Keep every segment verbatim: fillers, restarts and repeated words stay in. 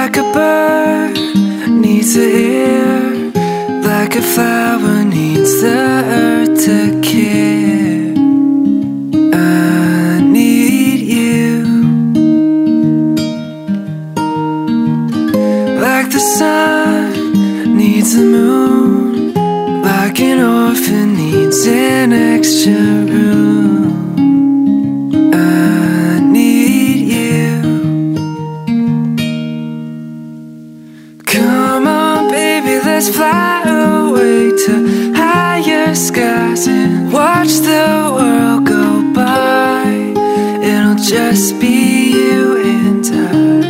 like a bird needs the air, like a flower needs the earth to care. I need you, like the sun needs the moon, like an orphan needs an extra room. I need you. Come on, baby, let's fly away to higher skies and watch the world go by. It'll just be you and I.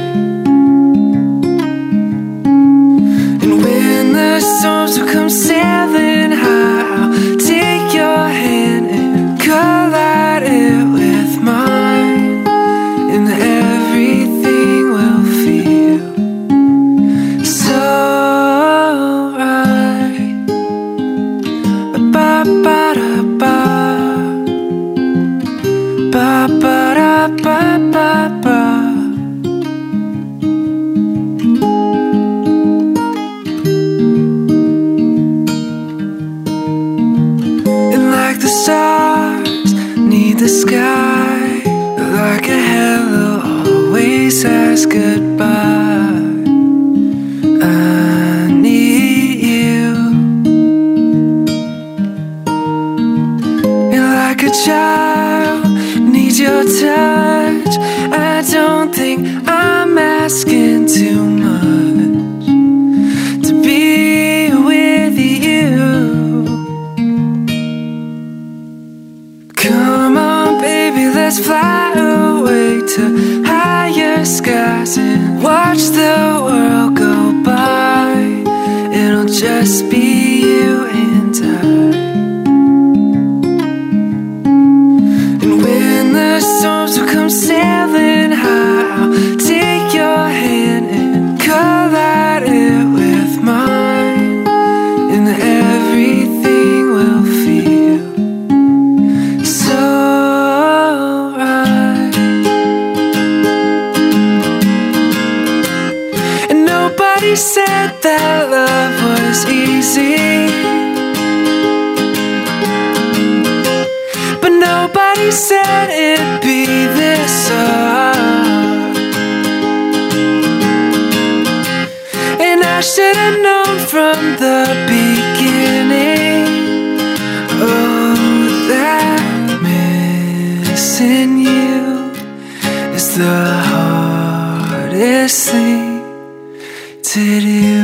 And when the storms will come sailing high, I'll take your hand and collide it with mine, and everything will feel so right. Ba ba da ba, ba ba da ba ba ba. And like the stars need the sky, like a hello always says goodbye. I need you. And like a child needs your touch, I don't think I'm asking too much to be with you. Come on, baby, let's fly away to higher skies and watch the world go by. It'll just be you and I. And when the storms will come sailing high, I'll take your hand and collide it with mine, and everything will feel so right. And nobody said that love was easy, but nobody said it'd be this hard. And I should have known from the beginning, oh, that missing you is the hardest thing to do.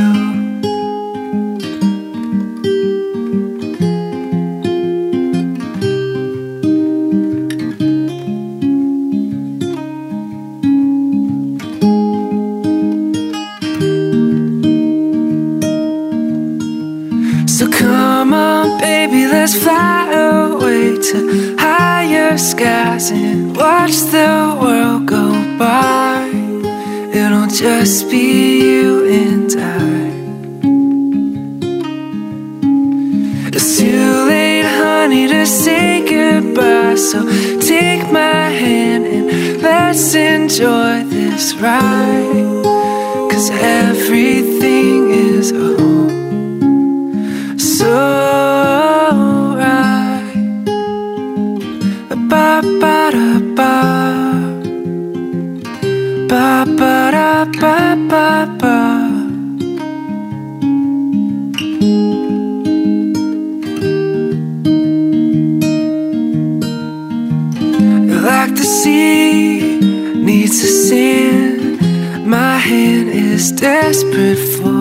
So come on, baby, let's fly away to higher skies and watch the world go by. It'll just be you and I. It's too late, honey, to say goodbye, so take my hand and let's enjoy this ride, 'cause everything is oh so right. Ba ba da ba, ba ba da ba ba ba. Like the sea needs the sand, my hand is desperate for